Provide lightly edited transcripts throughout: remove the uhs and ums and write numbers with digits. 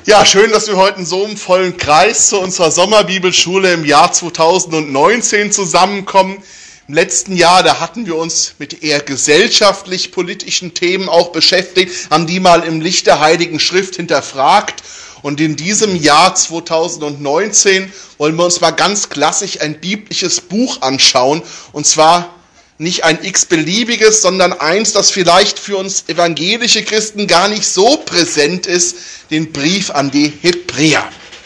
Ja, schön, dass wir heute in so einem vollen Kreis zu unserer Sommerbibelschule im Jahr 2019 zusammenkommen. Im letzten Jahr, da hatten wir uns mit eher gesellschaftlich-politischen Themen auch beschäftigt, haben die mal im Licht der Heiligen Schrift hinterfragt. Und in diesem Jahr 2019 wollen wir uns mal ganz klassisch ein biblisches Buch anschauen. Und zwar nicht ein x-beliebiges, sondern eins, das vielleicht für uns evangelische Christen gar nicht so präsent ist, den Brief an die Hebräer.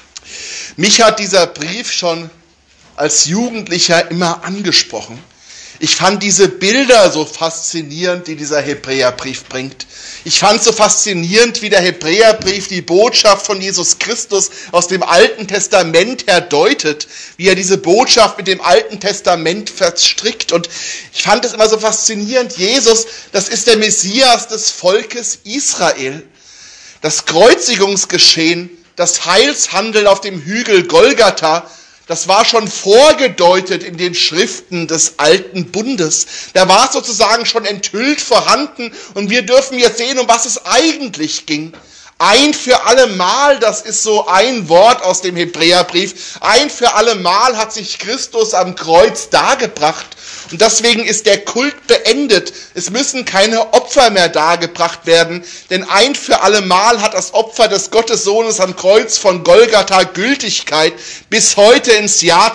Mich hat dieser Brief schon als Jugendlicher immer angesprochen. Ich fand diese Bilder so faszinierend, die dieser Hebräerbrief bringt. Ich fand so faszinierend, wie der Hebräerbrief die Botschaft von Jesus Christus aus dem Alten Testament her deutet, wie er diese Botschaft mit dem Alten Testament verstrickt. Und ich fand es immer so faszinierend, Jesus, das ist der Messias des Volkes Israel. Das Kreuzigungsgeschehen, das Heilshandeln auf dem Hügel Golgatha, das war schon vorgedeutet in den Schriften des Alten Bundes. Da war es sozusagen schon enthüllt vorhanden und wir dürfen jetzt sehen, um was es eigentlich ging. Ein für alle Mal, das ist so ein Wort aus dem Hebräerbrief, ein für alle Mal hat sich Christus am Kreuz dargebracht. Und deswegen ist der Kult beendet. Es müssen keine Opfer mehr dargebracht werden, denn ein für alle Mal hat das Opfer des Gottessohnes am Kreuz von Golgatha Gültigkeit. Bis heute ins Jahr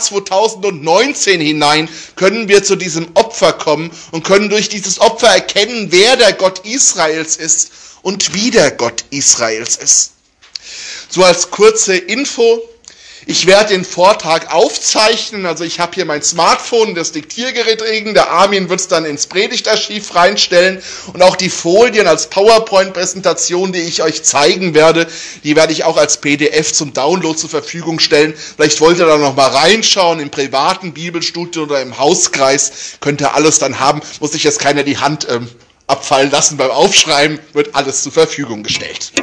2019 hinein können wir zu diesem Opfer kommen und können durch dieses Opfer erkennen, wer der Gott Israels ist und wie der Gott Israels ist. So als kurze Info. Ich werde den Vortrag aufzeichnen, also ich habe hier mein Smartphone, das Diktiergerät liegen, der Armin wird es dann ins Predigtarchiv reinstellen und auch die Folien als PowerPoint-Präsentation, die ich euch zeigen werde, die werde ich auch als PDF zum Download zur Verfügung stellen. Vielleicht wollt ihr da noch mal reinschauen, im privaten Bibelstudio oder im Hauskreis, könnt ihr alles dann haben, muss sich jetzt keiner die Hand abfallen lassen beim Aufschreiben, wird alles zur Verfügung gestellt.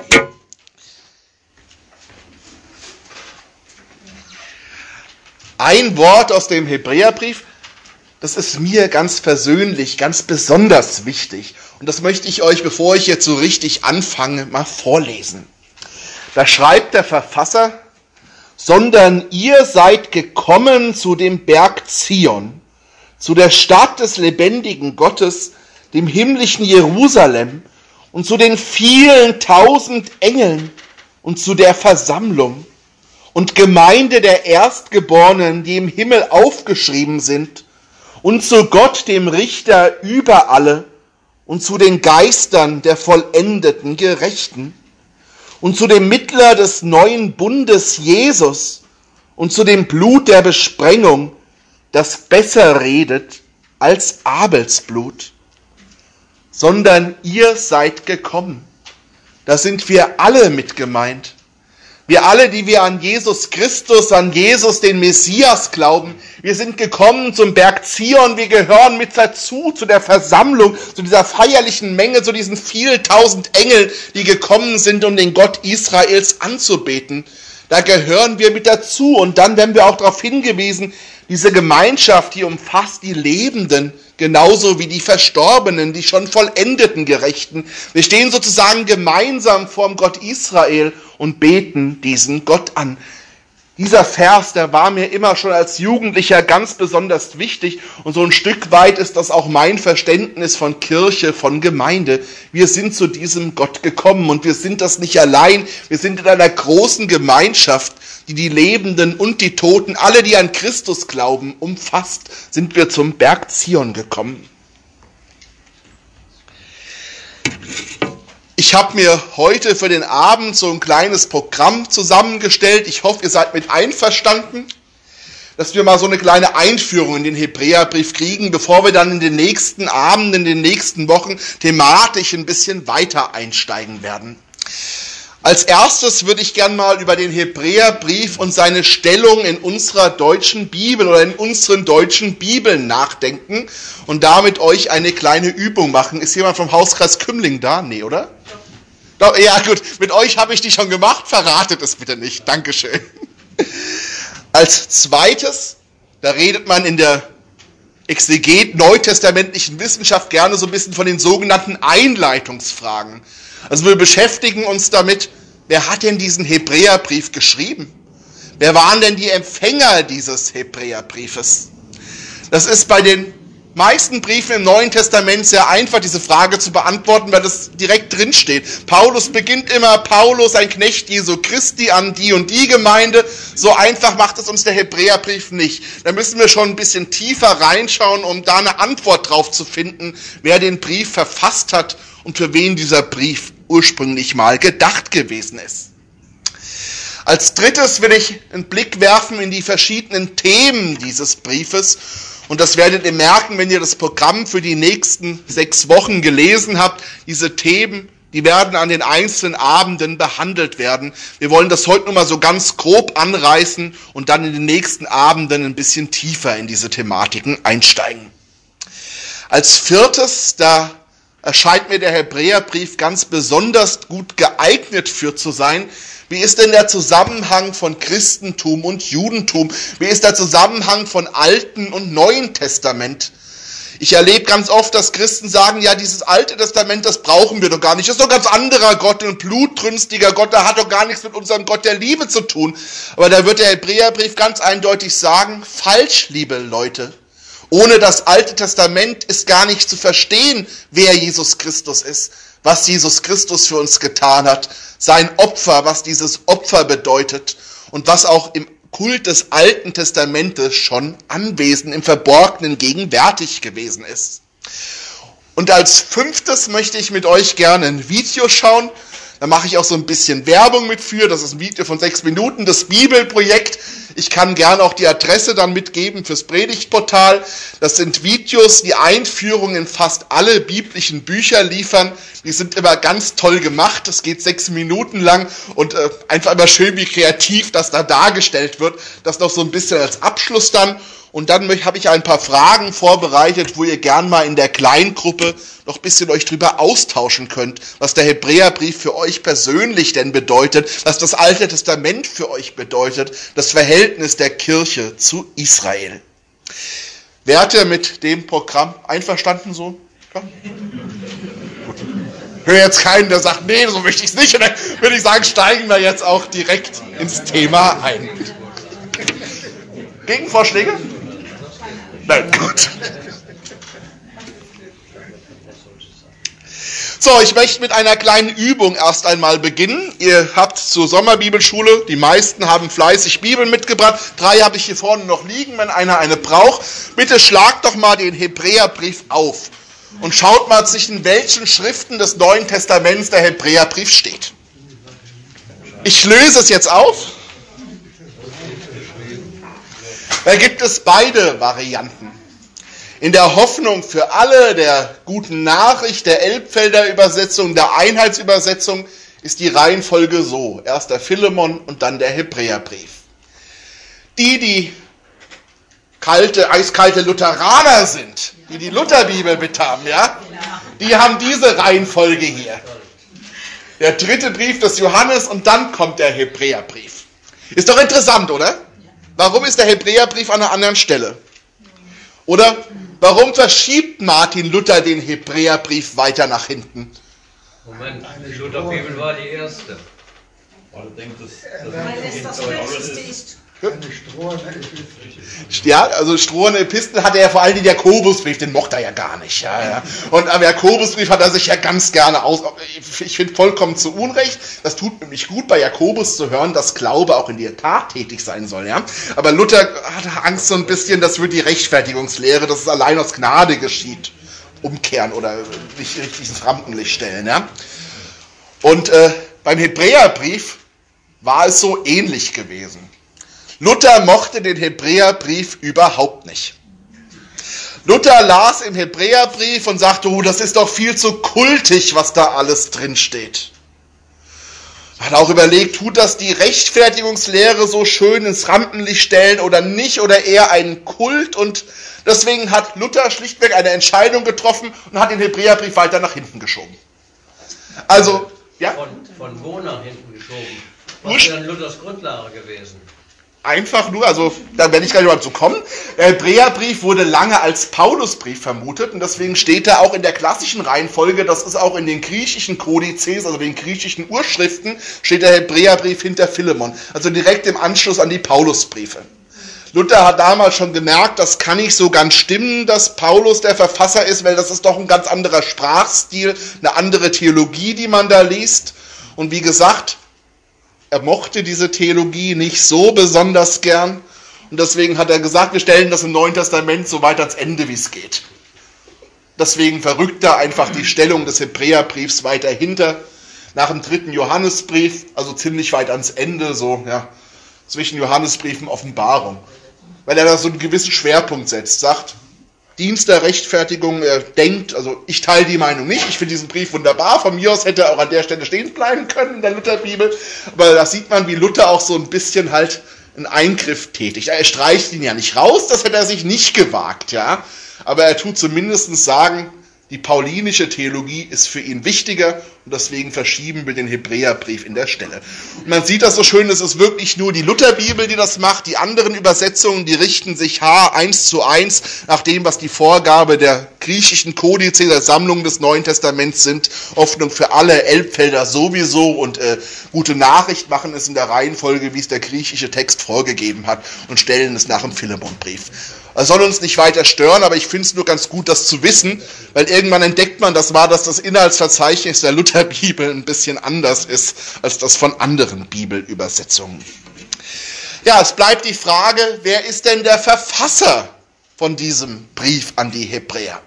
Ein Wort aus dem Hebräerbrief, das ist mir ganz persönlich, ganz besonders wichtig. Und das möchte ich euch, bevor ich jetzt so richtig anfange, mal vorlesen. Da schreibt der Verfasser, sondern ihr seid gekommen zu dem Berg Zion, zu der Stadt des lebendigen Gottes, dem himmlischen Jerusalem und zu den vielen tausend Engeln und zu der Versammlung und Gemeinde der Erstgeborenen, die im Himmel aufgeschrieben sind, und zu Gott, dem Richter über alle, und zu den Geistern der vollendeten Gerechten, und zu dem Mittler des neuen Bundes Jesus, und zu dem Blut der Besprengung, das besser redet als Abels Blut. Sondern ihr seid gekommen. Da sind wir alle mit gemeint. Wir alle, die wir an Jesus Christus, an Jesus, den Messias glauben, wir sind gekommen zum Berg Zion, wir gehören mit dazu, zu der Versammlung, zu dieser feierlichen Menge, zu diesen vielen tausend Engeln, die gekommen sind, um den Gott Israels anzubeten. Da gehören wir mit dazu und dann werden wir auch darauf hingewiesen, diese Gemeinschaft, die umfasst die Lebenden, genauso wie die Verstorbenen, die schon vollendeten Gerechten. Wir stehen sozusagen gemeinsam vorm Gott Israel und beten diesen Gott an. Dieser Vers, der war mir immer schon als Jugendlicher ganz besonders wichtig und so ein Stück weit ist das auch mein Verständnis von Kirche, von Gemeinde. Wir sind zu diesem Gott gekommen und wir sind das nicht allein, wir sind in einer großen Gemeinschaft, die die Lebenden und die Toten, alle, die an Christus glauben, umfasst, sind wir zum Berg Zion gekommen. Ich habe mir heute für den Abend so ein kleines Programm zusammengestellt. Ich hoffe, ihr seid mit einverstanden, dass wir mal so eine kleine Einführung in den Hebräerbrief kriegen, bevor wir dann in den nächsten Abenden, in den nächsten Wochen thematisch ein bisschen weiter einsteigen werden. Als erstes würde ich gern mal über den Hebräerbrief und seine Stellung in unserer deutschen Bibel oder in unseren deutschen Bibeln nachdenken und damit euch eine kleine Übung machen. Ist jemand vom Hauskreis Kümling da? Nee, oder? Doch, ja gut, mit euch habe ich die schon gemacht, verratet es bitte nicht. Dankeschön. Als zweites, da redet man in der Exeget neutestamentlichen Wissenschaft gerne so ein bisschen von den sogenannten Einleitungsfragen. Also wir beschäftigen uns damit, wer hat denn diesen Hebräerbrief geschrieben? Wer waren denn die Empfänger dieses Hebräerbriefes? Das ist bei den meisten Briefen im Neuen Testament sehr einfach, diese Frage zu beantworten, weil das direkt drin steht. Paulus beginnt immer, Paulus, ein Knecht Jesu Christi, an die und die Gemeinde. So einfach macht es uns der Hebräerbrief nicht. Da müssen wir schon ein bisschen tiefer reinschauen, um da eine Antwort drauf zu finden, wer den Brief verfasst hat und für wen dieser Brief ursprünglich mal gedacht gewesen ist. Als drittes will ich einen Blick werfen in die verschiedenen Themen dieses Briefes. Und das werdet ihr merken, wenn ihr das Programm für die nächsten 6 Wochen gelesen habt. Diese Themen, die werden an den einzelnen Abenden behandelt werden. Wir wollen das heute nur mal so ganz grob anreißen und dann in den nächsten Abenden ein bisschen tiefer in diese Thematiken einsteigen. Als viertes, da erscheint mir der Hebräerbrief ganz besonders gut geeignet für zu sein. Wie ist denn der Zusammenhang von Christentum und Judentum? Wie ist der Zusammenhang von Alten und Neuen Testament? Ich erlebe ganz oft, dass Christen sagen, ja, dieses Alte Testament, das brauchen wir doch gar nicht. Das ist doch ein ganz anderer Gott, ein blutrünstiger Gott, der hat doch gar nichts mit unserem Gott der Liebe zu tun. Aber da wird der Hebräerbrief ganz eindeutig sagen, falsch, liebe Leute. Ohne das Alte Testament ist gar nicht zu verstehen, wer Jesus Christus ist, was Jesus Christus für uns getan hat, sein Opfer, was dieses Opfer bedeutet und was auch im Kult des Alten Testamentes schon anwesend, im Verborgenen gegenwärtig gewesen ist. Und als fünftes möchte ich mit euch gerne ein Video schauen. Da mache ich auch so ein bisschen Werbung mit für. Das ist ein Video von 6 Minuten, das Bibelprojekt. Ich kann gerne auch die Adresse dann mitgeben fürs Predigtportal. Das sind Videos, die Einführung in fast alle biblischen Bücher liefern. Die sind immer ganz toll gemacht. Das geht 6 Minuten lang und einfach immer schön, wie kreativ das da dargestellt wird. Das noch so ein bisschen als Abschluss dann. Und dann habe ich ein paar Fragen vorbereitet, wo ihr gern mal in der Kleingruppe noch ein bisschen euch drüber austauschen könnt, was der Hebräerbrief für euch persönlich denn bedeutet, was das Alte Testament für euch bedeutet, das Verhältnis der Kirche zu Israel. Wärt ihr mit dem Programm einverstanden so? Ja? Gut. Ich höre jetzt keinen, der sagt, nee, so möchte ich es nicht. Und dann würde ich sagen, steigen wir jetzt auch direkt ins Thema ein. Gegenvorschläge? Nein, gut. So, ich möchte mit einer kleinen Übung erst einmal beginnen. Ihr habt zur Sommerbibelschule, die meisten haben fleißig Bibeln mitgebracht. 3 habe ich hier vorne noch liegen, wenn einer eine braucht. Bitte schlagt doch mal den Hebräerbrief auf und schaut mal, zwischen welchen Schriften des Neuen Testaments der Hebräerbrief steht. Ich löse es jetzt auf. Da gibt es beide Varianten. In der Hoffnung für alle, der guten Nachricht, der Elbfelder Übersetzung, der Einheitsübersetzung, ist die Reihenfolge so. Erst der Philemon und dann der Hebräerbrief. Die eiskalte Lutheraner sind, die Lutherbibel mit haben, ja, die haben diese Reihenfolge hier. Der 3. Brief des Johannes und dann kommt der Hebräerbrief. Ist doch interessant, oder? Warum ist der Hebräerbrief an einer anderen Stelle? Oder warum verschiebt Martin Luther den Hebräerbrief weiter nach hinten? Moment, die Lutherbibel war die erste. Weil es das Letzte ist. Ja, also strohende Epistel hatte er vor allem den Jakobusbrief, den mochte er ja gar nicht. Ja. Und am Jakobusbrief hat er sich ja ganz gerne aus. Ich finde vollkommen zu Unrecht, das tut nämlich gut bei Jakobus zu hören, dass Glaube auch in der Tat tätig sein soll. Ja. Aber Luther hatte Angst so ein bisschen, das wird die Rechtfertigungslehre, dass es allein aus Gnade geschieht, umkehren oder nicht richtig ins Rampenlicht stellen. Ja. Und beim Hebräerbrief war es so ähnlich gewesen. Luther mochte den Hebräerbrief überhaupt nicht. Luther las im Hebräerbrief und sagte, das ist doch viel zu kultig, was da alles drin steht. Hat auch überlegt, tut das die Rechtfertigungslehre so schön ins Rampenlicht stellen oder nicht, oder eher einen Kult, und deswegen hat Luther schlichtweg eine Entscheidung getroffen und hat den Hebräerbrief weiter nach hinten geschoben. Also, ja? Von wo nach hinten geschoben? Was wäre Luthers Grundlage gewesen? Einfach nur, also da werde ich gleich mal zu kommen. Der Hebräerbrief wurde lange als Paulusbrief vermutet und deswegen steht er auch in der klassischen Reihenfolge, das ist auch in den griechischen Kodizes, also den griechischen Urschriften, steht der Hebräerbrief hinter Philemon, also direkt im Anschluss an die Paulusbriefe. Luther hat damals schon gemerkt, das kann nicht so ganz stimmen, dass Paulus der Verfasser ist, weil das ist doch ein ganz anderer Sprachstil, eine andere Theologie, die man da liest. Und wie gesagt, er mochte diese Theologie nicht so besonders gern und deswegen hat er gesagt, wir stellen das im Neuen Testament so weit ans Ende, wie es geht. Deswegen verrückt er einfach die Stellung des Hebräerbriefs weiter hinter, nach dem 3. Johannesbrief, also ziemlich weit ans Ende, so zwischen Johannesbrief und Offenbarung. Weil er da so einen gewissen Schwerpunkt setzt, sagt, Dienst der Rechtfertigung, er denkt, also ich teile die Meinung nicht, ich finde diesen Brief wunderbar, von mir aus hätte er auch an der Stelle stehen bleiben können in der Lutherbibel, aber da sieht man, wie Luther auch so ein bisschen halt einen Eingriff tätigt. Er streicht ihn ja nicht raus, das hätte er sich nicht gewagt, ja, aber er tut zumindest sagen, die paulinische Theologie ist für ihn wichtiger und deswegen verschieben wir den Hebräerbrief in der Stelle. Und man sieht das so schön, es ist wirklich nur die Lutherbibel, die das macht. Die anderen Übersetzungen, die richten sich 1:1 nach dem, was die Vorgabe der griechischen Kodize, der Sammlung des Neuen Testaments sind. Hoffnung für alle, Elbfelder sowieso und Gute Nachricht machen es in der Reihenfolge, wie es der griechische Text vorgegeben hat und stellen es nach dem Philemonbrief. Das soll uns nicht weiter stören, aber ich finde es nur ganz gut, das zu wissen, weil irgendwann entdeckt man, dass das Inhaltsverzeichnis der Lutherbibel ein bisschen anders ist als das von anderen Bibelübersetzungen. Ja, es bleibt die Frage, wer ist denn der Verfasser von diesem Brief an die Hebräer?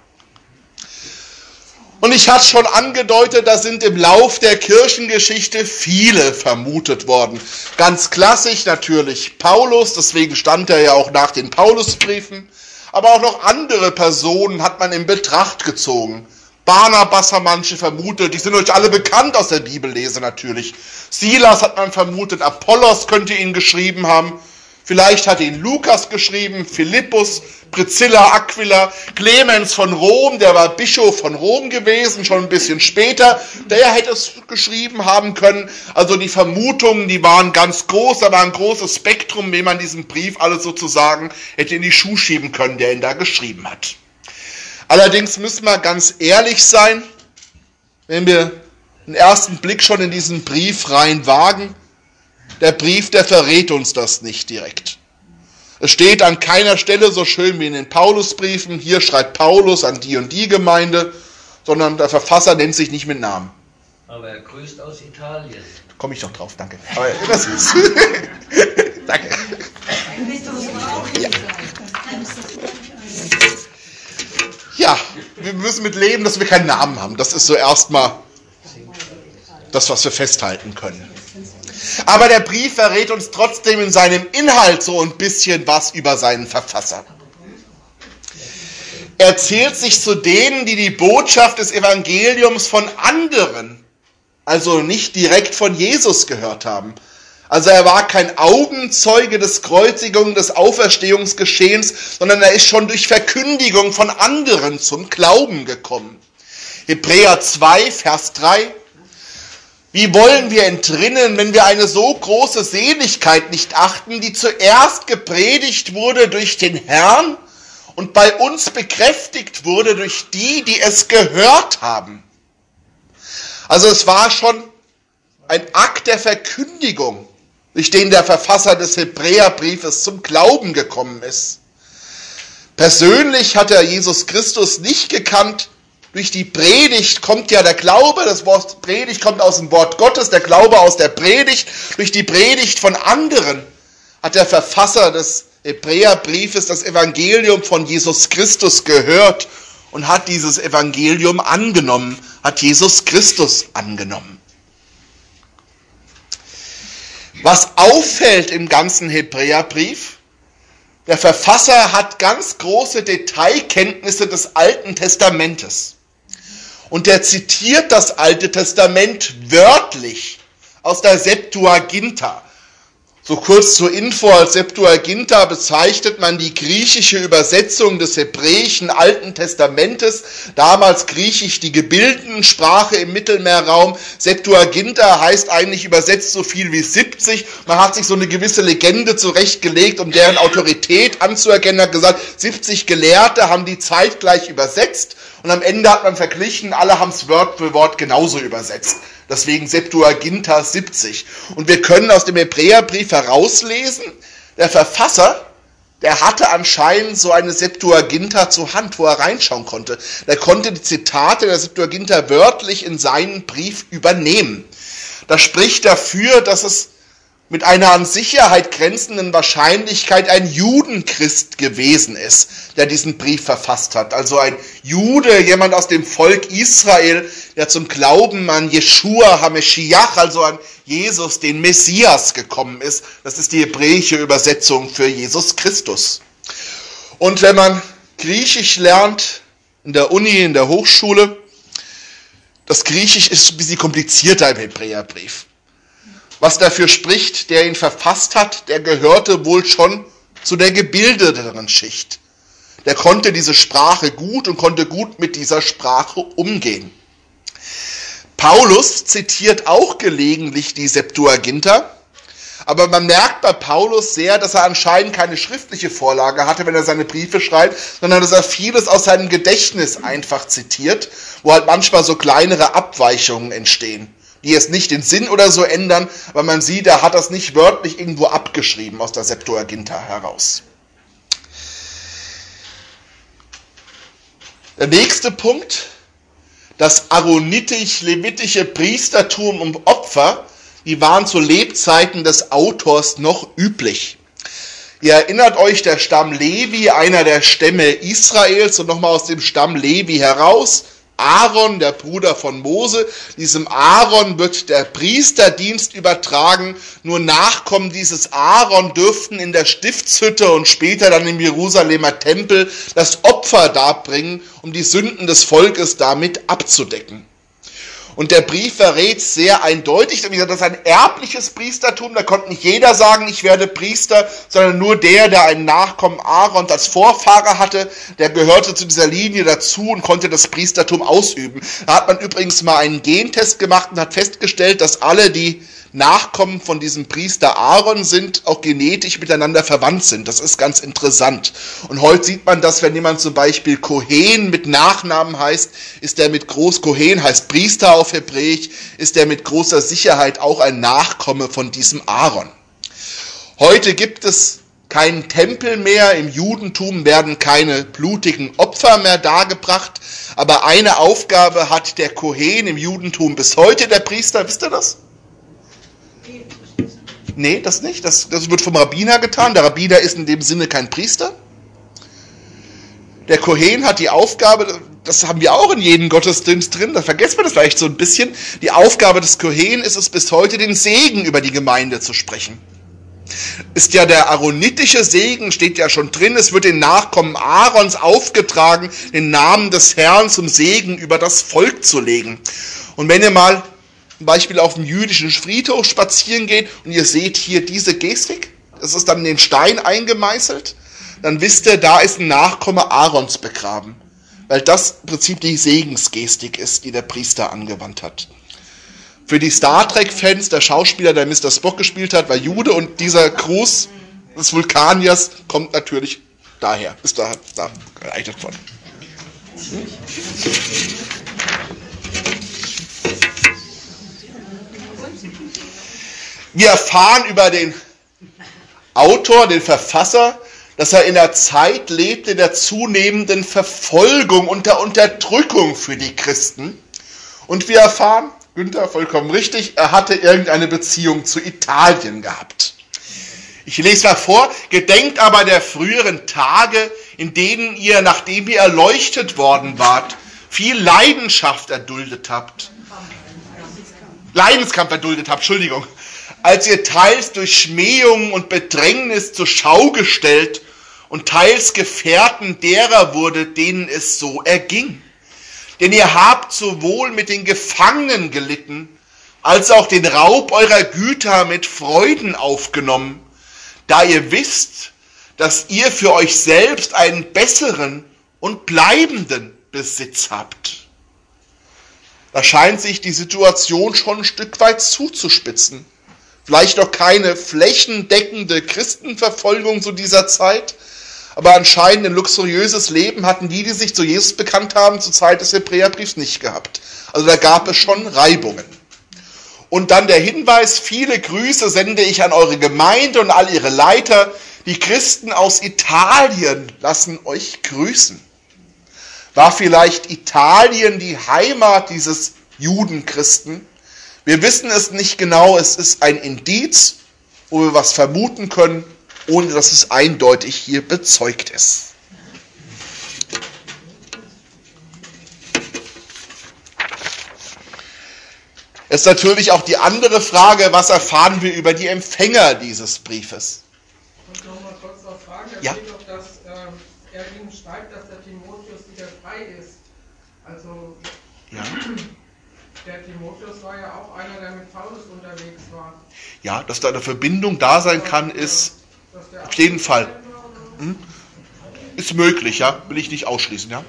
Und ich hatte schon angedeutet, da sind im Lauf der Kirchengeschichte viele vermutet worden. Ganz klassisch natürlich Paulus, deswegen stand er ja auch nach den Paulusbriefen. Aber auch noch andere Personen hat man in Betracht gezogen. Barnabas haben manche vermutet, die sind euch alle bekannt aus der Bibellese natürlich. Silas hat man vermutet, Apollos könnte ihn geschrieben haben. Vielleicht hat ihn Lukas geschrieben, Philippus, Priscilla, Aquila, Clemens von Rom, der war Bischof von Rom gewesen, schon ein bisschen später, der hätte es geschrieben haben können. Also die Vermutungen, die waren ganz groß, da war ein großes Spektrum, wie man diesen Brief alles sozusagen hätte in die Schuhe schieben können, der ihn da geschrieben hat. Allerdings müssen wir ganz ehrlich sein, wenn wir den ersten Blick schon in diesen Brief rein wagen, der Brief, der verrät uns das nicht direkt. Es steht an keiner Stelle so schön wie in den Paulusbriefen, hier schreibt Paulus an die und die Gemeinde, sondern der Verfasser nennt sich nicht mit Namen. Aber er grüßt aus Italien. Da komme ich doch drauf, danke. Aber das ist danke. Ja, wir müssen mit leben, dass wir keinen Namen haben. Das ist so erstmal das, was wir festhalten können. Aber der Brief verrät uns trotzdem in seinem Inhalt so ein bisschen was über seinen Verfasser. Er zählt sich zu denen, die die Botschaft des Evangeliums von anderen, also nicht direkt von Jesus gehört haben. Also er war kein Augenzeuge des Kreuzigung, des Auferstehungsgeschehens, sondern er ist schon durch Verkündigung von anderen zum Glauben gekommen. Hebräer 2, Vers 3. Wie wollen wir entrinnen, wenn wir eine so große Seligkeit nicht achten, die zuerst gepredigt wurde durch den Herrn und bei uns bekräftigt wurde durch die, die es gehört haben? Also es war schon ein Akt der Verkündigung, durch den der Verfasser des Hebräerbriefes zum Glauben gekommen ist. Persönlich hat er Jesus Christus nicht gekannt. Durch die Predigt kommt ja der Glaube, das Wort Predigt kommt aus dem Wort Gottes, der Glaube aus der Predigt. Durch die Predigt von anderen hat der Verfasser des Hebräerbriefes das Evangelium von Jesus Christus gehört und hat dieses Evangelium angenommen, hat Jesus Christus angenommen. Was auffällt im ganzen Hebräerbrief, der Verfasser hat ganz große Detailkenntnisse des Alten Testamentes. Und er zitiert das Alte Testament wörtlich aus der Septuaginta. So kurz zur Info, als Septuaginta bezeichnet man die griechische Übersetzung des hebräischen Alten Testamentes, damals griechisch die Gebildensprache im Mittelmeerraum. Septuaginta heißt eigentlich übersetzt so viel wie 70. Man hat sich so eine gewisse Legende zurechtgelegt, um deren Autorität anzuerkennen, hat gesagt, 70 Gelehrte haben die zeitgleich übersetzt und am Ende hat man verglichen, alle haben es Wort für Wort genauso übersetzt. Deswegen Septuaginta 70. Und wir können aus dem Hebräerbrief herauslesen, der Verfasser, der hatte anscheinend so eine Septuaginta zur Hand, wo er reinschauen konnte. Der konnte die Zitate der Septuaginta wörtlich in seinen Brief übernehmen. Das spricht dafür, dass es mit einer an Sicherheit grenzenden Wahrscheinlichkeit ein Judenchrist gewesen ist, der diesen Brief verfasst hat. Also ein Jude, jemand aus dem Volk Israel, der zum Glauben an Jeschua HaMashiach, also an Jesus, den Messias, gekommen ist. Das ist die hebräische Übersetzung für Jesus Christus. Und wenn man Griechisch lernt, in der Uni, in der Hochschule, das Griechisch ist ein bisschen komplizierter im Hebräerbrief. Was dafür spricht, der ihn verfasst hat, der gehörte wohl schon zu der gebildeteren Schicht. Der konnte diese Sprache gut und konnte gut mit dieser Sprache umgehen. Paulus zitiert auch gelegentlich die Septuaginta, aber man merkt bei Paulus sehr, dass er anscheinend keine schriftliche Vorlage hatte, wenn er seine Briefe schreibt, sondern dass er vieles aus seinem Gedächtnis einfach zitiert, wo halt manchmal so kleinere Abweichungen entstehen, die es nicht den Sinn oder so ändern, aber man sieht, er hat das nicht wörtlich irgendwo abgeschrieben aus der Septuaginta heraus. Der nächste Punkt, das aaronitisch-levitische Priestertum und Opfer, die waren zu Lebzeiten des Autors noch üblich. Ihr erinnert euch, der Stamm Levi, einer der Stämme Israels, und nochmal aus dem Stamm Levi heraus, Aaron, der Bruder von Mose, diesem Aaron wird der Priesterdienst übertragen. Nur Nachkommen dieses Aaron dürften in der Stiftshütte und später dann im Jerusalemer Tempel das Opfer darbringen, um die Sünden des Volkes damit abzudecken. Und der Brief verrät sehr eindeutig, das ist ein erbliches Priestertum, da konnte nicht jeder sagen, ich werde Priester, sondern nur der ein Nachkommen Aarons als Vorfahrer hatte, der gehörte zu dieser Linie dazu und konnte das Priestertum ausüben. Da hat man übrigens mal einen Gentest gemacht und hat festgestellt, dass alle, die Nachkommen von diesem Priester Aaron sind, auch genetisch miteinander verwandt sind. Das ist ganz interessant. Und heute sieht man das, wenn jemand zum Beispiel Kohen mit Nachnamen heißt, ist der mit Kohen heißt Priester auf Hebräisch, ist der mit großer Sicherheit auch ein Nachkomme von diesem Aaron. Heute gibt es keinen Tempel mehr, im Judentum werden keine blutigen Opfer mehr dargebracht, aber eine Aufgabe hat der Kohen im Judentum bis heute, der Priester, wisst ihr das? Nee, das nicht. Das wird vom Rabbiner getan. Der Rabbiner ist in dem Sinne kein Priester. Der Kohen hat die Aufgabe, das haben wir auch in jedem Gottesdienst drin, da vergessen wir das vielleicht so ein bisschen, die Aufgabe des Kohen ist es bis heute, den Segen über die Gemeinde zu sprechen. Ist ja der aaronitische Segen, steht ja schon drin, es wird den Nachkommen Aarons aufgetragen, den Namen des Herrn zum Segen über das Volk zu legen. Und wenn ihr mal zum Beispiel auf dem jüdischen Friedhof spazieren geht und ihr seht hier diese Gestik, das ist dann in den Stein eingemeißelt, dann wisst ihr, da ist ein Nachkomme Aarons begraben, weil das im Prinzip die Segensgestik ist, die der Priester angewandt hat. Für die Star Trek-Fans, der Schauspieler, der Mr. Spock gespielt hat, war Jude und dieser Gruß des Vulkaniers kommt natürlich daher, ist da geleitet worden. Wir erfahren über den Autor, den Verfasser, dass er in der Zeit lebte der zunehmenden Verfolgung und der Unterdrückung für die Christen. Und wir erfahren, Günther, vollkommen richtig, er hatte irgendeine Beziehung zu Italien gehabt. Ich lese mal vor, gedenkt aber der früheren Tage, in denen ihr, nachdem ihr erleuchtet worden wart, viel Leidenschaft erduldet habt. Leidenskampf erduldet habt, Entschuldigung. Als ihr teils durch Schmähungen und Bedrängnis zur Schau gestellt und teils Gefährten derer wurde, denen es so erging. Denn ihr habt sowohl mit den Gefangenen gelitten, als auch den Raub eurer Güter mit Freuden aufgenommen, da ihr wisst, dass ihr für euch selbst einen besseren und bleibenden Besitz habt. Da scheint sich die Situation schon ein Stück weit zuzuspitzen. Vielleicht noch keine flächendeckende Christenverfolgung zu dieser Zeit, aber anscheinend ein luxuriöses Leben hatten die sich zu Jesus bekannt haben, zur Zeit des Hebräerbriefs nicht gehabt. Also da gab es schon Reibungen. Und dann der Hinweis, viele Grüße sende ich an eure Gemeinde und all ihre Leiter. Die Christen aus Italien lassen euch grüßen. War vielleicht Italien die Heimat dieses Judenchristen? Wir wissen es nicht genau, es ist ein Indiz, wo wir was vermuten können, ohne dass es eindeutig hier bezeugt ist. Es ist natürlich auch die andere Frage, was erfahren wir über die Empfänger dieses Briefes? Ich noch mal kurz noch fragen, da Ja. steht doch, dass er ihnen schreibt, dass der Timotheus wieder frei ist. Also Ja. der Timotheus war ja auch einer, der mit Paulus unterwegs war. Ja, dass da eine Verbindung da sein kann, ist Dass der auf jeden Fall. war, oder? Ist möglich, ja, will ich nicht ausschließen, ja.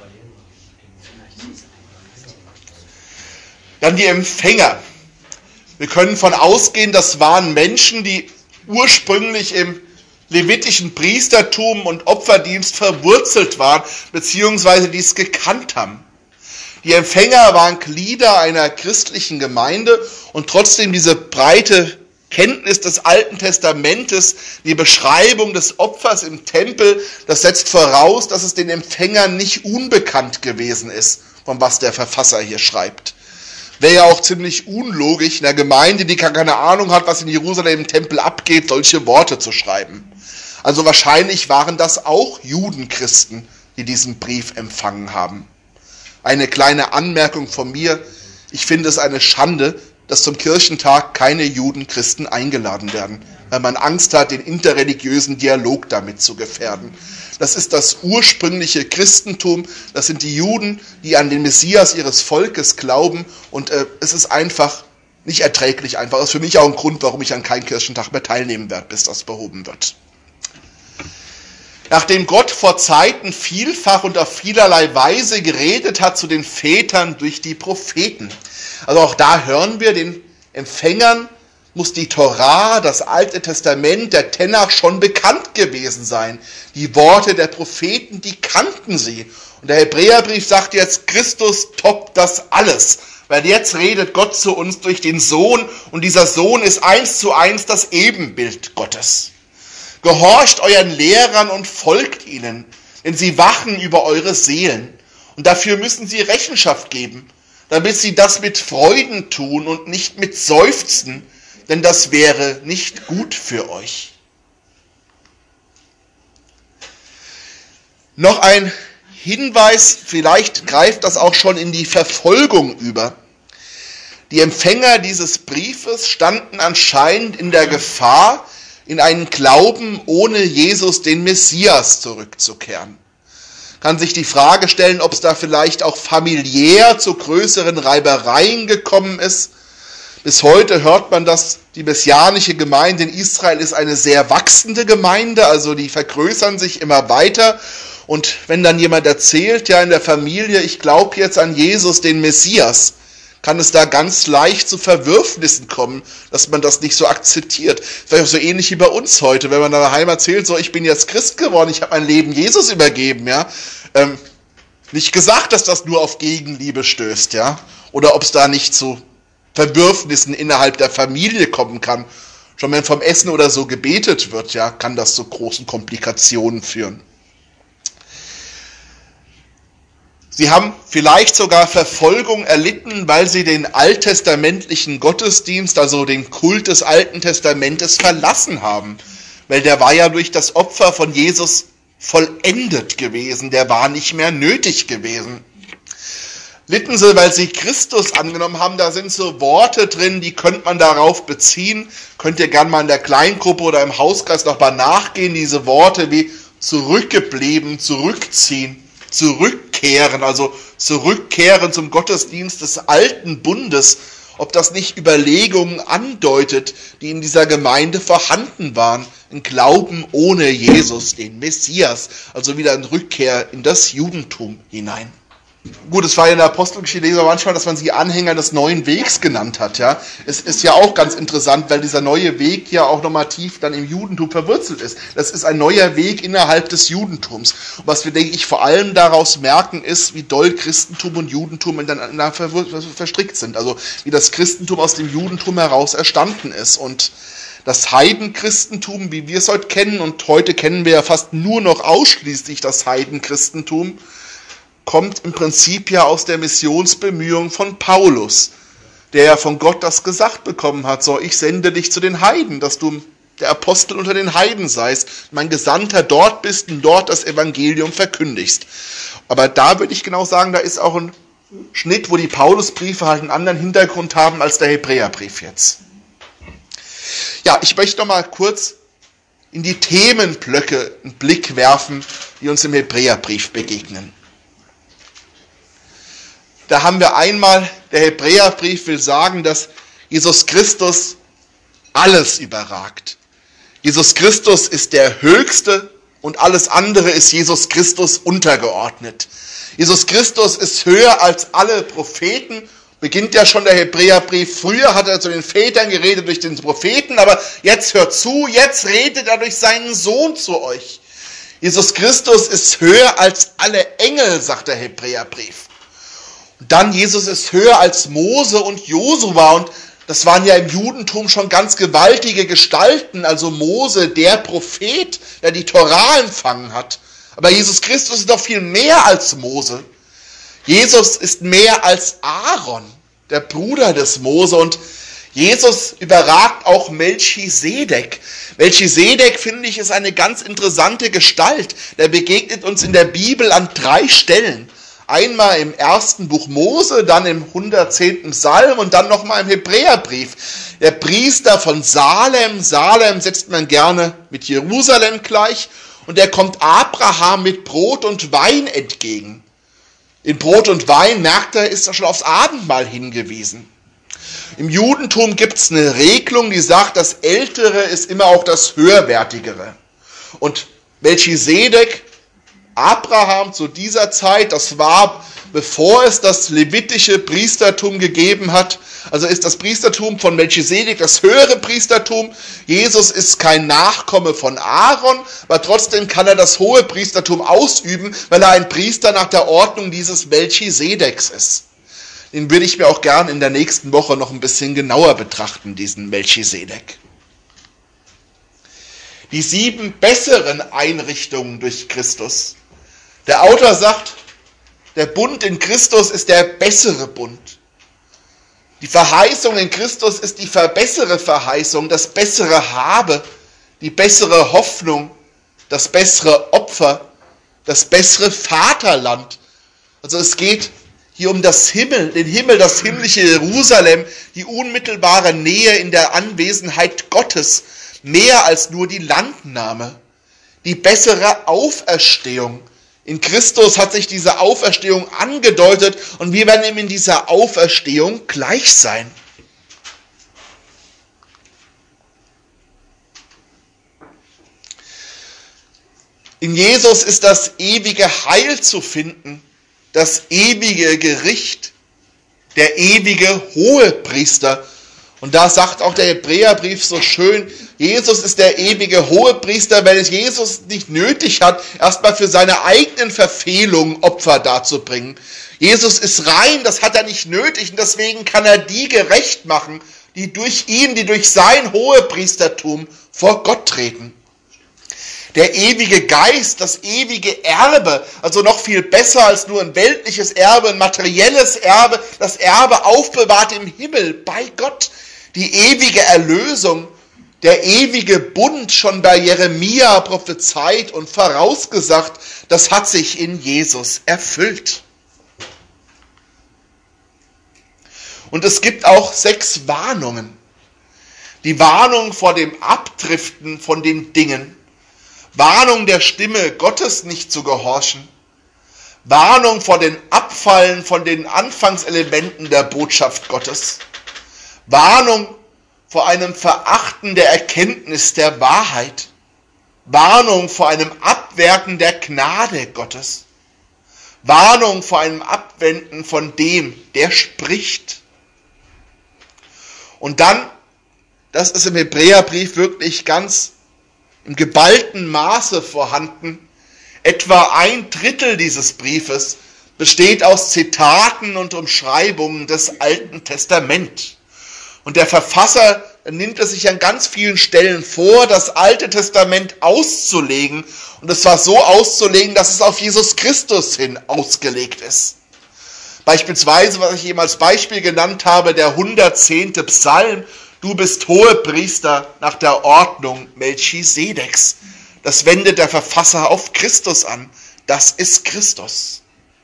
Dann die Empfänger. Wir können davon ausgehen, das waren Menschen, die ursprünglich im levitischen Priestertum und Opferdienst verwurzelt waren, beziehungsweise dies gekannt haben. Die Empfänger waren Glieder einer christlichen Gemeinde und trotzdem diese breite Kenntnis des Alten Testamentes, die Beschreibung des Opfers im Tempel, das setzt voraus, dass es den Empfängern nicht unbekannt gewesen ist, von was der Verfasser hier schreibt. Wäre ja auch ziemlich unlogisch, in einer Gemeinde, die gar keine Ahnung hat, was in Jerusalem im Tempel abgeht, solche Worte zu schreiben. Also wahrscheinlich waren das auch Judenchristen, die diesen Brief empfangen haben. Eine kleine Anmerkung von mir. Ich finde es eine Schande, dass zum Kirchentag keine Judenchristen eingeladen werden, weil man Angst hat, den interreligiösen Dialog damit zu gefährden. Das ist das ursprüngliche Christentum, das sind die Juden, die an den Messias ihres Volkes glauben und es ist einfach nicht erträglich einfach. Das ist für mich auch ein Grund, warum ich an keinem Kirchentag mehr teilnehmen werde, bis das behoben wird. Nachdem Gott vor Zeiten vielfach und auf vielerlei Weise geredet hat zu den Vätern durch die Propheten. Also auch da hören wir, den Empfängern muss die Torah, das Alte Testament, der Tenach schon bekannt gewesen sein. Die Worte der Propheten, die kannten sie. Und der Hebräerbrief sagt jetzt, Christus toppt das alles. Weil jetzt redet Gott zu uns durch den Sohn und dieser Sohn ist 1:1 das Ebenbild Gottes. Gehorcht euren Lehrern und folgt ihnen, denn sie wachen über eure Seelen. Und dafür müssen sie Rechenschaft geben, damit sie das mit Freuden tun und nicht mit Seufzen, denn das wäre nicht gut für euch. Noch ein Hinweis, vielleicht greift das auch schon in die Verfolgung über. Die Empfänger dieses Briefes standen anscheinend in der Gefahr, in einen Glauben ohne Jesus, den Messias, zurückzukehren. Kann sich die Frage stellen, ob es da vielleicht auch familiär zu größeren Reibereien gekommen ist. Bis heute hört man, dass die messianische Gemeinde in Israel ist eine sehr wachsende Gemeinde, also die vergrößern sich immer weiter. Und wenn dann jemand erzählt, ja in der Familie, ich glaube jetzt an Jesus, den Messias, kann es da ganz leicht zu Verwürfnissen kommen, dass man das nicht so akzeptiert. Vielleicht auch so ähnlich wie bei uns heute, wenn man daheim erzählt, so ich bin jetzt Christ geworden, ich habe mein Leben Jesus übergeben, ja. Nicht gesagt, dass das nur auf Gegenliebe stößt, ja. Oder ob es da nicht zu Verwürfnissen innerhalb der Familie kommen kann. Schon wenn vom Essen oder so gebetet wird, ja, kann das zu großen Komplikationen führen. Sie haben vielleicht sogar Verfolgung erlitten, weil sie den alttestamentlichen Gottesdienst, also den Kult des Alten Testamentes, verlassen haben. Weil der war ja durch das Opfer von Jesus vollendet gewesen, der war nicht mehr nötig gewesen. Litten sie, weil sie Christus angenommen haben, da sind so Worte drin, die könnte man darauf beziehen. Könnt ihr gerne mal in der Kleingruppe oder im Hauskreis noch mal nachgehen, diese Worte wie zurückgeblieben, zurückziehen, zurückkehren, also zurückkehren zum Gottesdienst des alten Bundes. ob das nicht Überlegungen andeutet, die in dieser Gemeinde vorhanden waren. Ein Glauben ohne Jesus, den Messias, also wieder eine Rückkehr in das Judentum hinein. Gut, es war ja in der Apostelgeschichte manchmal, dass man sie Anhänger des neuen Wegs genannt hat. Ja, es ist ja auch ganz interessant, weil dieser neue Weg ja auch nochmal tief dann im Judentum verwurzelt ist. Das ist ein neuer Weg innerhalb des Judentums. Und was wir, denke ich, vor allem daraus merken, ist, wie doll Christentum und Judentum miteinander verstrickt sind. Also wie das Christentum aus dem Judentum heraus erstanden ist. Und das Heidenchristentum, wie wir es heute kennen, und heute kennen wir ja fast nur noch ausschließlich das Heidenchristentum, kommt im Prinzip ja aus der Missionsbemühung von Paulus, der ja von Gott das gesagt bekommen hat, so, ich sende dich zu den Heiden, dass du der Apostel unter den Heiden seist, mein Gesandter dort bist und dort das Evangelium verkündigst. Aber da würde ich genau sagen, da ist auch ein Schnitt, wo die Paulusbriefe halt einen anderen Hintergrund haben als der Hebräerbrief jetzt. Ja, ich möchte noch mal kurz in die Themenblöcke einen Blick werfen, die uns im Hebräerbrief begegnen. Da haben wir einmal, der Hebräerbrief will sagen, dass Jesus Christus alles überragt. Jesus Christus ist der Höchste und alles andere ist Jesus Christus untergeordnet. Jesus Christus ist höher als alle Propheten, beginnt ja schon der Hebräerbrief. Früher hat er zu den Vätern geredet durch den Propheten, aber jetzt hört zu, jetzt redet er durch seinen Sohn zu euch. Jesus Christus ist höher als alle Engel, sagt der Hebräerbrief. Dann, Jesus ist höher als Mose und Josua, und das waren ja im Judentum schon ganz gewaltige Gestalten, also Mose, der Prophet, der die Tora empfangen hat. Aber Jesus Christus ist doch viel mehr als Mose. Jesus ist mehr als Aaron, der Bruder des Mose, und Jesus überragt auch Melchisedek. Melchisedek, finde ich, ist eine ganz interessante Gestalt. Der begegnet uns in der Bibel an 3 Stellen. Einmal im 1. Buch Mose, dann im 110. Psalm und dann nochmal im Hebräerbrief. Der Priester von Salem, Salem setzt man gerne mit Jerusalem gleich, und der kommt Abraham mit Brot und Wein entgegen. In Brot und Wein, merkt er, ist er schon aufs Abendmahl hingewiesen. Im Judentum gibt es eine Regelung, die sagt, das Ältere ist immer auch das Höherwertigere. Und Melchisedek, Abraham zu dieser Zeit, das war, bevor es das levitische Priestertum gegeben hat, also ist das Priestertum von Melchisedek das höhere Priestertum. Jesus ist kein Nachkomme von Aaron, aber trotzdem kann er das hohe Priestertum ausüben, weil er ein Priester nach der Ordnung dieses Melchisedeks ist. Den würde ich mir auch gern in der nächsten Woche noch ein bisschen genauer betrachten, diesen Melchisedek. Die 7 besseren Einrichtungen durch Christus. Der Autor sagt, der Bund in Christus ist der bessere Bund. Die Verheißung in Christus ist die bessere Verheißung, das bessere Habe, die bessere Hoffnung, das bessere Opfer, das bessere Vaterland. Also es geht hier um das den Himmel, das himmlische Jerusalem, die unmittelbare Nähe in der Anwesenheit Gottes, mehr als nur die Landnahme, die bessere Auferstehung. In Christus hat sich diese Auferstehung angedeutet und wir werden ihm in dieser Auferstehung gleich sein. In Jesus ist das ewige Heil zu finden, das ewige Gericht, der ewige Hohepriester. Und da sagt auch der Hebräerbrief so schön, Jesus ist der ewige Hohepriester, weil es Jesus nicht nötig hat, erstmal für seine eigenen Verfehlungen Opfer darzubringen. Jesus ist rein, das hat er nicht nötig, und deswegen kann er die gerecht machen, die durch ihn, die durch sein Hohepriestertum vor Gott treten. Der ewige Geist, das ewige Erbe, also noch viel besser als nur ein weltliches Erbe, ein materielles Erbe, das Erbe aufbewahrt im Himmel bei Gott. Die ewige Erlösung, der ewige Bund, schon bei Jeremia prophezeit und vorausgesagt, das hat sich in Jesus erfüllt. Und es gibt auch 6 Warnungen. Die Warnung vor dem Abdriften von den Dingen. Warnung der Stimme Gottes nicht zu gehorchen. Warnung vor den Abfallen von den Anfangselementen der Botschaft Gottes. Warnung vor einem Verachten der Erkenntnis der Wahrheit. Warnung vor einem Abwerten der Gnade Gottes. Warnung vor einem Abwenden von dem, der spricht. Und dann, das ist im Hebräerbrief wirklich ganz im geballten Maße vorhanden, etwa 1/3 dieses Briefes besteht aus Zitaten und Umschreibungen des Alten Testaments. Und der Verfasser nimmt es sich an ganz vielen Stellen vor, das Alte Testament auszulegen. Und es war so auszulegen, dass es auf Jesus Christus hin ausgelegt ist. Beispielsweise, was ich eben als Beispiel genannt habe, der 110. Psalm, du bist Hohepriester nach der Ordnung Melchisedeks. Das wendet der Verfasser auf Christus an. Das ist Christus.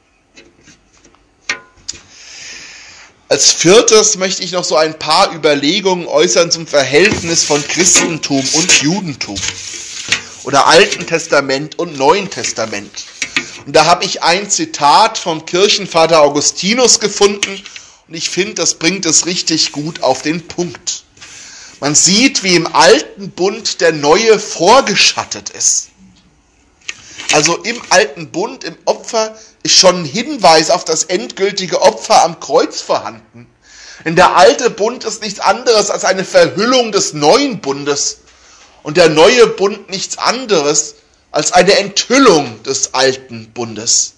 Als viertes möchte ich noch so ein paar Überlegungen äußern zum Verhältnis von Christentum und Judentum oder Alten Testament und Neuen Testament. Und da habe ich ein Zitat vom Kirchenvater Augustinus gefunden und ich finde, das bringt es richtig gut auf den Punkt. Man sieht, wie im Alten Bund der Neue vorgeschattet ist. Also im Alten Bund, im Opfer, ist schon ein Hinweis auf das endgültige Opfer am Kreuz vorhanden. Denn der alte Bund ist nichts anderes als eine Verhüllung des neuen Bundes und der neue Bund nichts anderes als eine Enthüllung des alten Bundes.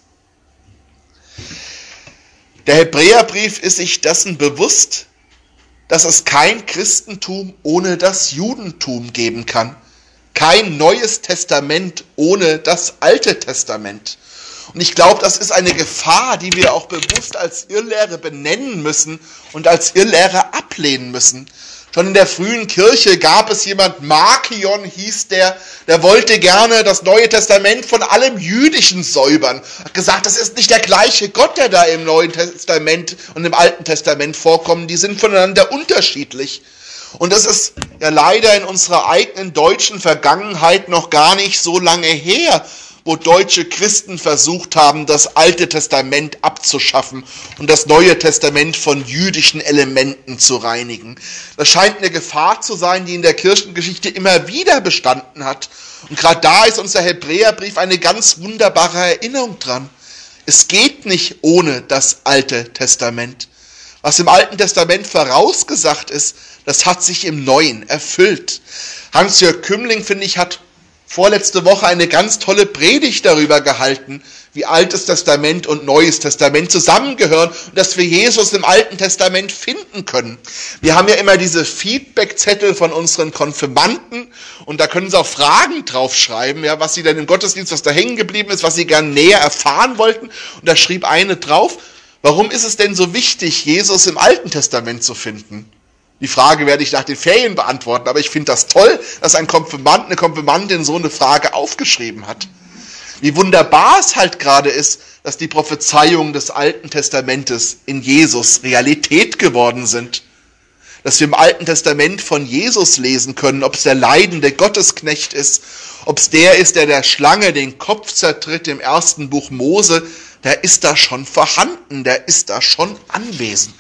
Der Hebräerbrief ist sich dessen bewusst, dass es kein Christentum ohne das Judentum geben kann. Kein neues Testament ohne das Alte Testament. Und ich glaube, das ist eine Gefahr, die wir auch bewusst als Irrlehre benennen müssen und als Irrlehre ablehnen müssen. Schon in der frühen Kirche gab es jemand, Markion hieß der wollte gerne das Neue Testament von allem Jüdischen säubern. Hat gesagt, das ist nicht der gleiche Gott, der da im Neuen Testament und im Alten Testament vorkommt. Die sind voneinander unterschiedlich. Und das ist ja leider in unserer eigenen deutschen Vergangenheit noch gar nicht so lange her, wo deutsche Christen versucht haben, das Alte Testament abzuschaffen und das Neue Testament von jüdischen Elementen zu reinigen. Das scheint eine Gefahr zu sein, die in der Kirchengeschichte immer wieder bestanden hat. Und gerade da ist unser Hebräerbrief eine ganz wunderbare Erinnerung dran. Es geht nicht ohne das Alte Testament. Was im Alten Testament vorausgesagt ist, das hat sich im Neuen erfüllt. Hans-Jörg Kümling, finde ich, hat vorletzte Woche eine ganz tolle Predigt darüber gehalten, wie Altes Testament und Neues Testament zusammengehören und dass wir Jesus im Alten Testament finden können. Wir haben ja immer diese Feedbackzettel von unseren Konfirmanden und da können sie auch Fragen draufschreiben, ja, was sie denn im Gottesdienst, was da hängen geblieben ist, was sie gern näher erfahren wollten. Und da schrieb eine drauf, warum ist es denn so wichtig, Jesus im Alten Testament zu finden? Die Frage werde ich nach den Ferien beantworten, aber ich finde das toll, dass ein Konfirmand, eine Konfirmandin so eine Frage aufgeschrieben hat. Wie wunderbar es halt gerade ist, dass die Prophezeiungen des Alten Testamentes in Jesus Realität geworden sind. Dass wir im Alten Testament von Jesus lesen können, ob es der leidende Gottesknecht ist, ob es der ist, der Schlange den Kopf zertritt im 1. Buch Mose, der ist da schon vorhanden, der ist da schon anwesend.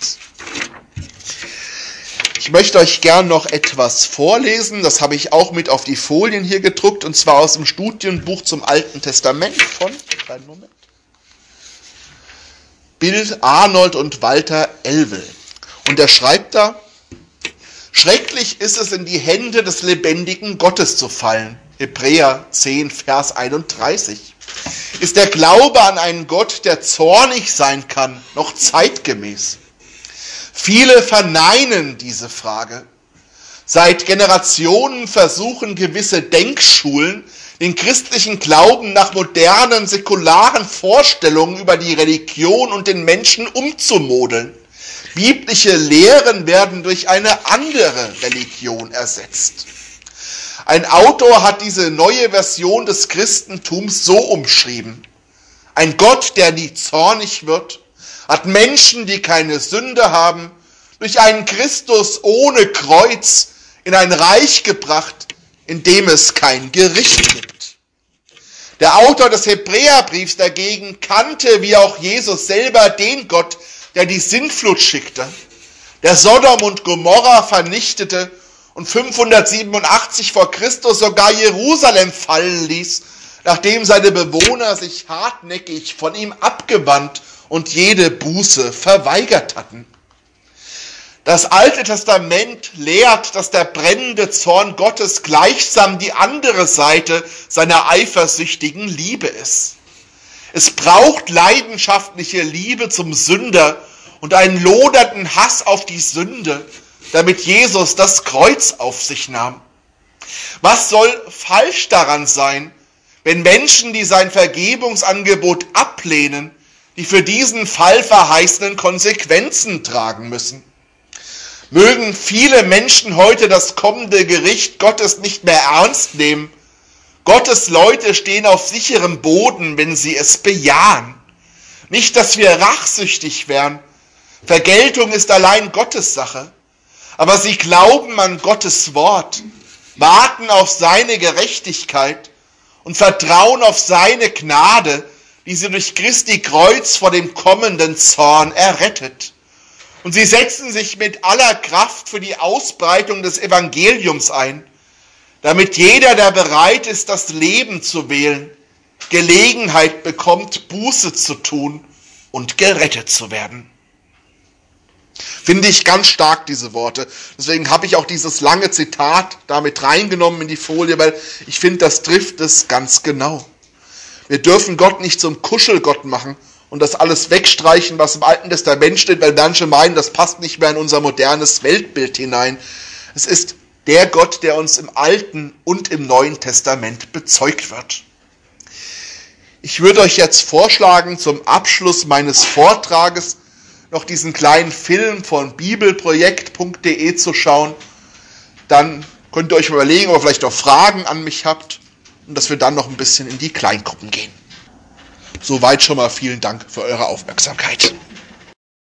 Ich möchte euch gern noch etwas vorlesen, das habe ich auch mit auf die Folien hier gedruckt, und zwar aus dem Studienbuch zum Alten Testament von, kleinen Moment, Bill Arnold und Walter Elwell. Und er schreibt da, schrecklich ist es, in die Hände des lebendigen Gottes zu fallen. Hebräer 10, Vers 31. Ist der Glaube an einen Gott, der zornig sein kann, noch zeitgemäß? Viele verneinen diese Frage. Seit Generationen versuchen gewisse Denkschulen, den christlichen Glauben nach modernen, säkularen Vorstellungen über die Religion und den Menschen umzumodeln. Biblische Lehren werden durch eine andere Religion ersetzt. Ein Autor hat diese neue Version des Christentums so umschrieben. Ein Gott, der nie zornig wird, hat Menschen, die keine Sünde haben, durch einen Christus ohne Kreuz in ein Reich gebracht, in dem es kein Gericht gibt. Der Autor des Hebräerbriefs dagegen kannte, wie auch Jesus selber, den Gott, der die Sintflut schickte, der Sodom und Gomorra vernichtete und 587 vor Christus sogar Jerusalem fallen ließ, nachdem seine Bewohner sich hartnäckig von ihm abgewandt und jede Buße verweigert hatten. Das Alte Testament lehrt, dass der brennende Zorn Gottes gleichsam die andere Seite seiner eifersüchtigen Liebe ist. Es braucht leidenschaftliche Liebe zum Sünder und einen lodernden Hass auf die Sünde, damit Jesus das Kreuz auf sich nahm. Was soll falsch daran sein, wenn Menschen, die sein Vergebungsangebot ablehnen, die für diesen Fall verheißenen Konsequenzen tragen müssen? Mögen viele Menschen heute das kommende Gericht Gottes nicht mehr ernst nehmen. Gottes Leute stehen auf sicherem Boden, wenn sie es bejahen. Nicht, dass wir rachsüchtig wären. Vergeltung ist allein Gottes Sache. Aber sie glauben an Gottes Wort, warten auf seine Gerechtigkeit und vertrauen auf seine Gnade, die sie durch Christi Kreuz vor dem kommenden Zorn errettet. Und sie setzen sich mit aller Kraft für die Ausbreitung des Evangeliums ein, damit jeder, der bereit ist, das Leben zu wählen, Gelegenheit bekommt, Buße zu tun und gerettet zu werden. Finde ich ganz stark, diese Worte. Deswegen habe ich auch dieses lange Zitat damit reingenommen in die Folie, weil ich finde, das trifft es ganz genau. Wir dürfen Gott nicht zum Kuschelgott machen und das alles wegstreichen, was im Alten Testament steht, weil manche meinen, das passt nicht mehr in unser modernes Weltbild hinein. Es ist der Gott, der uns im Alten und im Neuen Testament bezeugt wird. Ich würde euch jetzt vorschlagen, zum Abschluss meines Vortrages noch diesen kleinen Film von bibelprojekt.de zu schauen. Dann könnt ihr euch überlegen, ob ihr vielleicht noch Fragen an mich habt und dass wir dann noch ein bisschen in die Kleingruppen gehen. Soweit schon mal vielen Dank für eure Aufmerksamkeit.